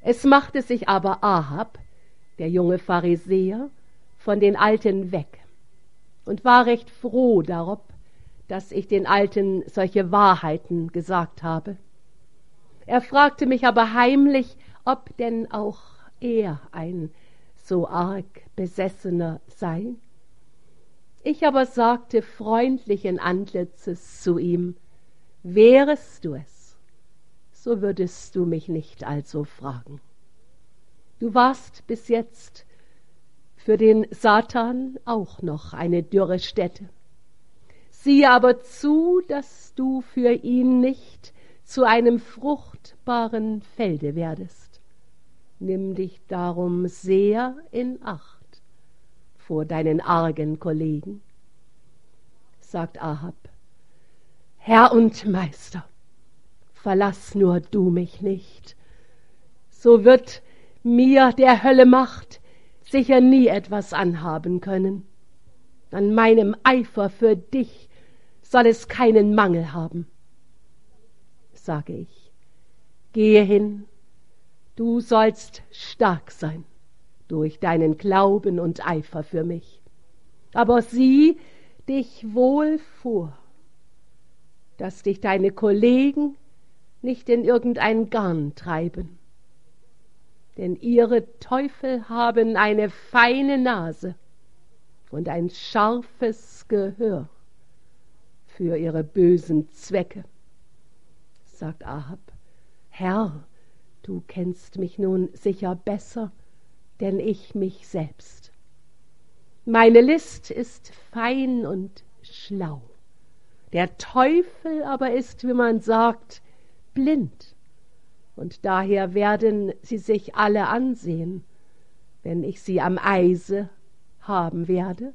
Es machte sich aber Ahab, der junge Pharisäer, von den Alten weg und war recht froh darob, dass ich den Alten solche Wahrheiten gesagt habe. Er fragte mich aber heimlich, ob denn auch er ein so arg Besessener sei. Ich aber sagte freundlichen Antlitzes zu ihm: Wärest du es, so würdest du mich nicht also fragen. Du warst bis jetzt für den Satan auch noch eine dürre Stätte. Siehe aber zu, dass du für ihn nicht zu einem fruchtbaren Felde werdest. Nimm dich darum sehr in Acht vor deinen argen Kollegen. Sagt Ahab: Herr und Meister, verlass nur du mich nicht, so wird mir der Hölle Macht sicher nie etwas anhaben können. An meinem Eifer für dich soll es keinen Mangel haben. Sage ich: Gehe hin, du sollst stark sein durch deinen Glauben und Eifer für mich. Aber sieh dich wohl vor, dass dich deine Kollegen nicht in irgendein Garn treiben. Denn ihre Teufel haben eine feine Nase und ein scharfes Gehör für ihre bösen Zwecke. Sagt Ahab: Herr, du kennst mich nun sicher besser, denn ich mich selbst. Meine List ist fein und schlau. Der Teufel aber ist, wie man sagt, blind. Und daher werden sie sich alle ansehen, wenn ich sie am Eise haben werde.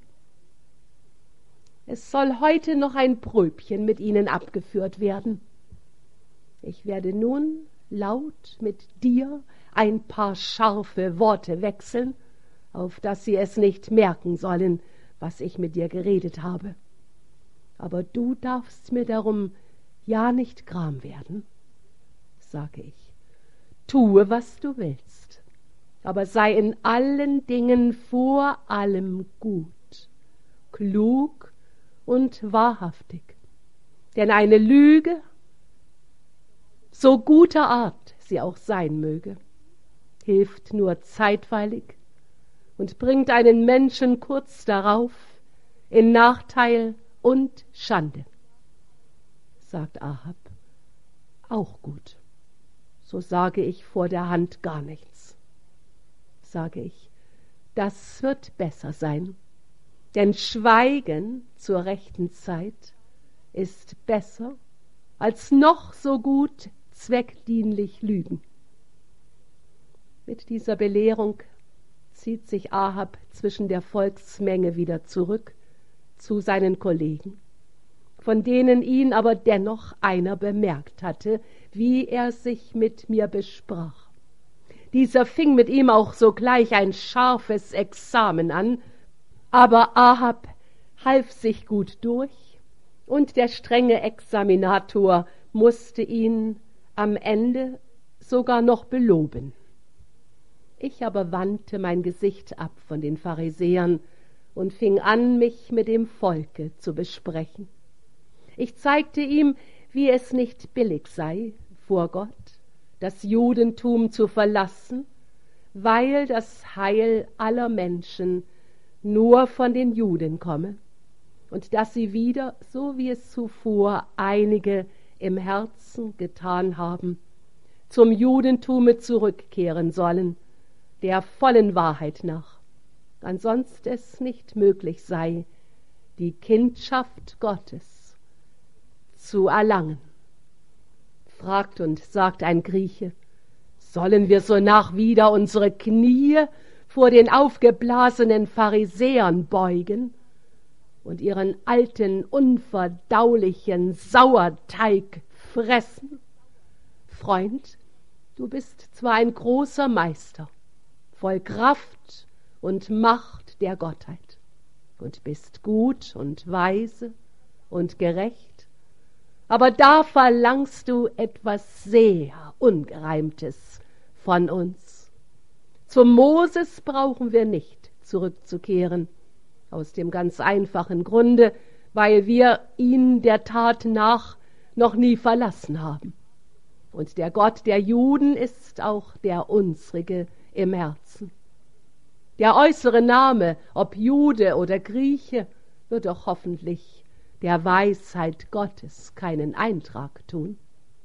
Es soll heute noch ein Pröbchen mit ihnen abgeführt werden. Ich werde nun laut mit dir ein paar scharfe Worte wechseln, auf dass sie es nicht merken sollen, was ich mit dir geredet habe. Aber du darfst mir darum ja nicht gram werden, sage ich. Tue, was du willst, aber sei in allen Dingen vor allem gut, klug und wahrhaftig. Denn eine Lüge, so guter Art sie auch sein möge, hilft nur zeitweilig und bringt einen Menschen kurz darauf in Nachteil und Schande. Sagt Ahab: Auch gut. So sage ich vor der Hand gar nichts. Sage ich: Das wird besser sein, denn Schweigen zur rechten Zeit ist besser als noch so gut zweckdienlich lügen. Mit dieser Belehrung zieht sich Ahab zwischen der Volksmenge wieder zurück zu seinen Kollegen, von denen ihn aber dennoch einer bemerkt hatte, wie er sich mit mir besprach. Dieser fing mit ihm auch sogleich ein scharfes Examen an, aber Ahab half sich gut durch, und der strenge Examinator musste ihn am Ende sogar noch beloben. Ich aber wandte mein Gesicht ab von den Pharisäern und fing an, mich mit dem Volke zu besprechen. Ich zeigte ihm, wie es nicht billig sei, vor Gott das Judentum zu verlassen, weil das Heil aller Menschen nur von den Juden komme und dass sie wieder, so wie es zuvor einige im Herzen getan haben, zum Judentume zurückkehren sollen, der vollen Wahrheit nach, ansonst es nicht möglich sei, die Kindschaft Gottes zu erlangen. Fragt und sagt ein Grieche: Sollen wir sonach wieder unsere Knie vor den aufgeblasenen Pharisäern beugen und ihren alten, unverdaulichen Sauerteig fressen? Freund, du bist zwar ein großer Meister, voll Kraft und Macht der Gottheit, und bist gut und weise und gerecht, aber da verlangst du etwas sehr Ungereimtes von uns. Zum Moses brauchen wir nicht zurückzukehren, aus dem ganz einfachen Grunde, weil wir ihn der Tat nach noch nie verlassen haben. Und der Gott der Juden ist auch der unsrige im Herzen. Der äußere Name, ob Jude oder Grieche, wird doch hoffentlich der Weisheit Gottes keinen Eintrag tun.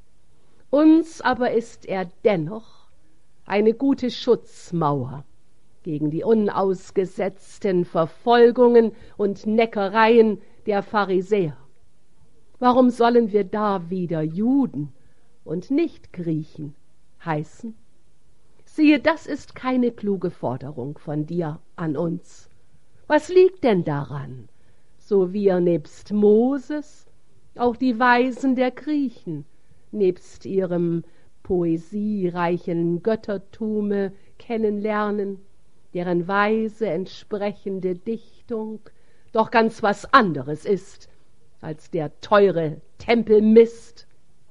Uns aber ist er dennoch eine gute Schutzmauer gegen die unausgesetzten Verfolgungen und Neckereien der Pharisäer. Warum sollen wir da wieder Juden und nicht Griechen heißen? Siehe, das ist keine kluge Forderung von dir an uns. Was liegt denn daran, so wir nebst Moses auch die Weisen der Griechen nebst ihrem poesiereichen Göttertume kennenlernen, deren weise entsprechende Dichtung doch ganz was anderes ist als der teure Tempelmist,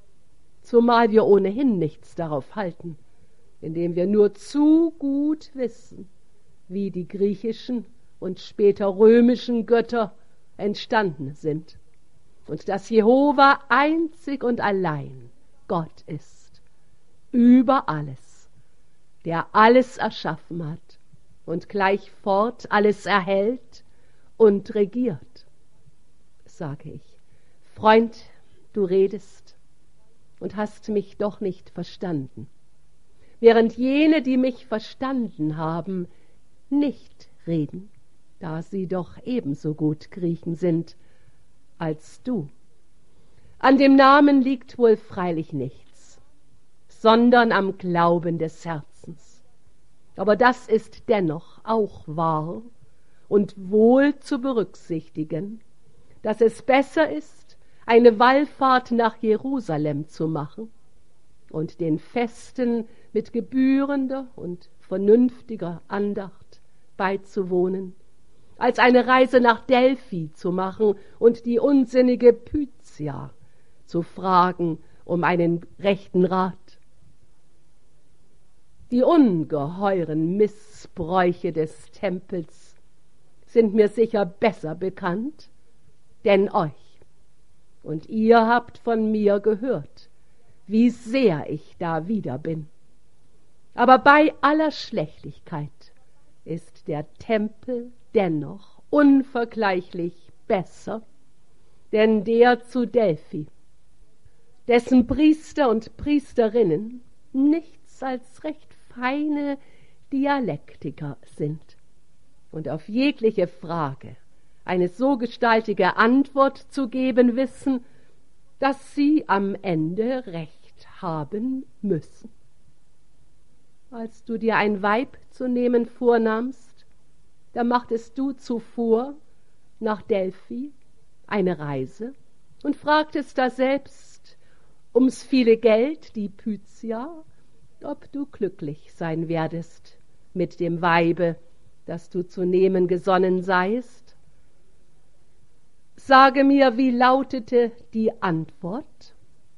zumal wir ohnehin nichts darauf halten, indem wir nur zu gut wissen, wie die griechischen und später römischen Götter entstanden sind und dass Jehova einzig und allein Gott ist, über alles, der alles erschaffen hat und gleich fort alles erhält und regiert. Sage ich, Freund, du redest und hast mich doch nicht verstanden, während jene, die mich verstanden haben, nicht reden, da sie doch ebenso gut Griechen sind als du. An dem Namen liegt wohl freilich nichts, sondern am Glauben des Herzens. Aber das ist dennoch auch wahr und wohl zu berücksichtigen, dass es besser ist, eine Wallfahrt nach Jerusalem zu machen und den Festen mit gebührender und vernünftiger Andacht beizuwohnen, als eine Reise nach Delphi zu machen und die unsinnige Pythia zu fragen um einen rechten Rat. Die ungeheuren Missbräuche des Tempels sind mir sicher besser bekannt, denn euch. Und ihr habt von mir gehört, wie sehr ich da wieder bin. Aber bei aller Schlechtigkeit ist der Tempel dennoch unvergleichlich besser, denn der zu Delphi, dessen Priester und Priesterinnen nichts als recht feine Dialektiker sind und auf jegliche Frage eine so gestaltige Antwort zu geben wissen, dass sie am Ende Recht haben müssen. Als du dir ein Weib zu nehmen vornahmst, da machtest du zuvor nach Delphi eine Reise und fragtest da selbst ums viele Geld, die Pythia, ob du glücklich sein werdest mit dem Weibe, das du zu nehmen gesonnen seist. Sage mir, wie lautete die Antwort?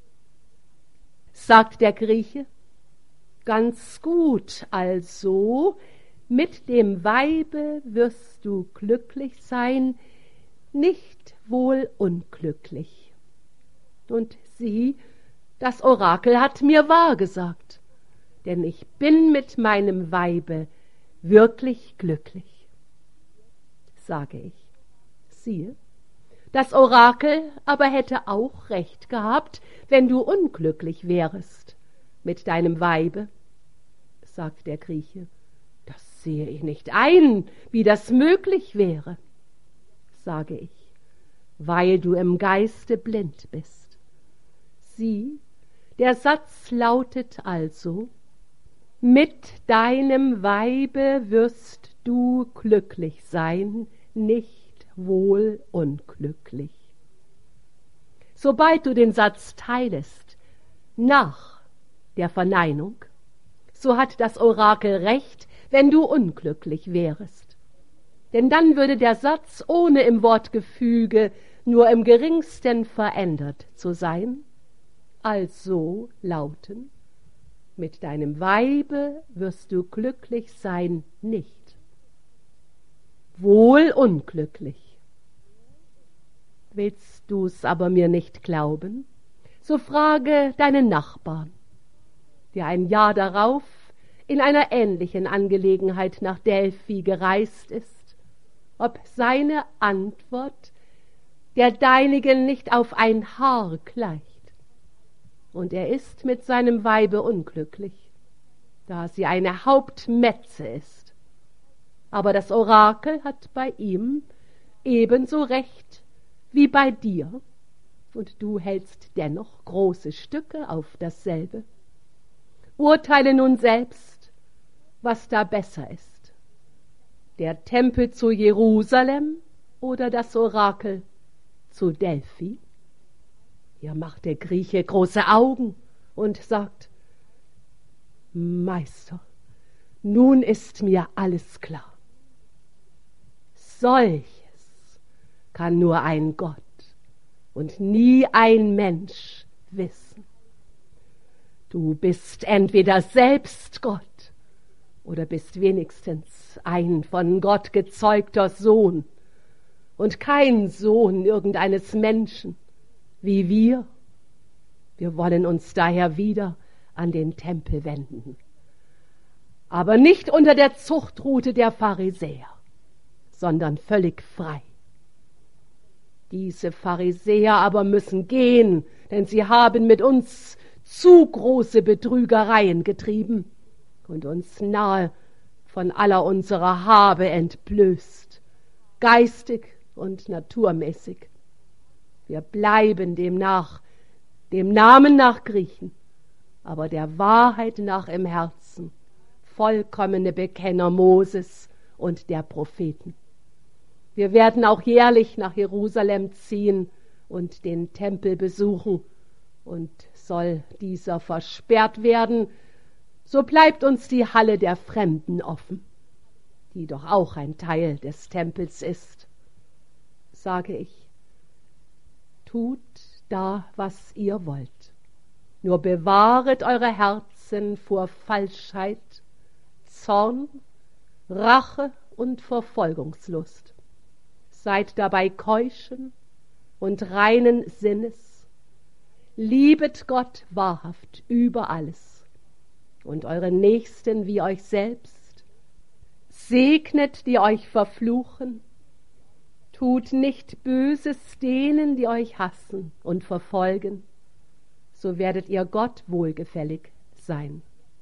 Sagt der Grieche, ganz gut, also mit dem Weibe wirst du glücklich sein, nicht wohl unglücklich. Und sieh, das Orakel hat mir wahr gesagt, denn ich bin mit meinem Weibe wirklich glücklich. Sage ich, siehe, das Orakel aber hätte auch recht gehabt, wenn du unglücklich wärest mit deinem Weibe. Sagt der Grieche, das sehe ich nicht ein, wie das möglich wäre. Sage ich, weil du im Geiste blind bist. Sieh, der Satz lautet also, mit deinem Weibe wirst du glücklich sein, nicht wohl unglücklich. Sobald du den Satz teilest, nach der Verneinung, so hat das Orakel recht, wenn du unglücklich wärest. Denn dann würde der Satz, ohne im Wortgefüge nur im geringsten verändert zu sein, also lauten, Mit deinem Weibe wirst du glücklich sein nicht, wohl unglücklich. Willst du's aber mir nicht glauben, so frage deinen Nachbarn, der ein Jahr darauf in einer ähnlichen Angelegenheit nach Delphi gereist ist, ob seine Antwort der deinigen nicht auf ein Haar gleicht. Und er ist mit seinem Weibe unglücklich, da sie eine Hauptmetze ist. Aber das Orakel hat bei ihm ebenso recht wie bei dir, und du hältst dennoch große Stücke auf dasselbe. Urteile nun selbst, was da besser ist, der Tempel zu Jerusalem oder das Orakel zu Delphi? Hier macht der Grieche große Augen und sagt: Meister, nun ist mir alles klar. Solches kann nur ein Gott und nie ein Mensch wissen. Du bist entweder selbst Gott oder bist wenigstens ein von Gott gezeugter Sohn und kein Sohn irgendeines Menschen wie wir. Wir wollen uns daher wieder an den Tempel wenden, aber nicht unter der Zuchtrute der Pharisäer, sondern völlig frei. Diese Pharisäer aber müssen gehen, denn sie haben mit uns zu große Betrügereien getrieben und uns nahe von aller unserer Habe entblößt, geistig und naturmäßig. Wir bleiben demnach, dem Namen nach Griechen, aber der Wahrheit nach im Herzen, vollkommene Bekenner Moses und der Propheten. Wir werden auch jährlich nach Jerusalem ziehen und den Tempel besuchen, und soll dieser versperrt werden, so bleibt uns die Halle der Fremden offen, die doch auch ein Teil des Tempels ist. Sage ich, tut da, was ihr wollt, nur bewahret eure Herzen vor Falschheit, Zorn, Rache und Verfolgungslust. Seid dabei keuschen und reinen Sinnes, liebet Gott wahrhaft über alles und euren Nächsten wie euch selbst, segnet, die euch verfluchen, tut nicht Böses denen, die euch hassen und verfolgen, so werdet ihr Gott wohlgefällig sein.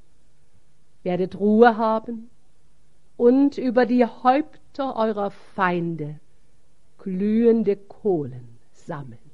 Werdet Ruhe haben und über die Häupter eurer Feinde glühende Kohlen sammeln.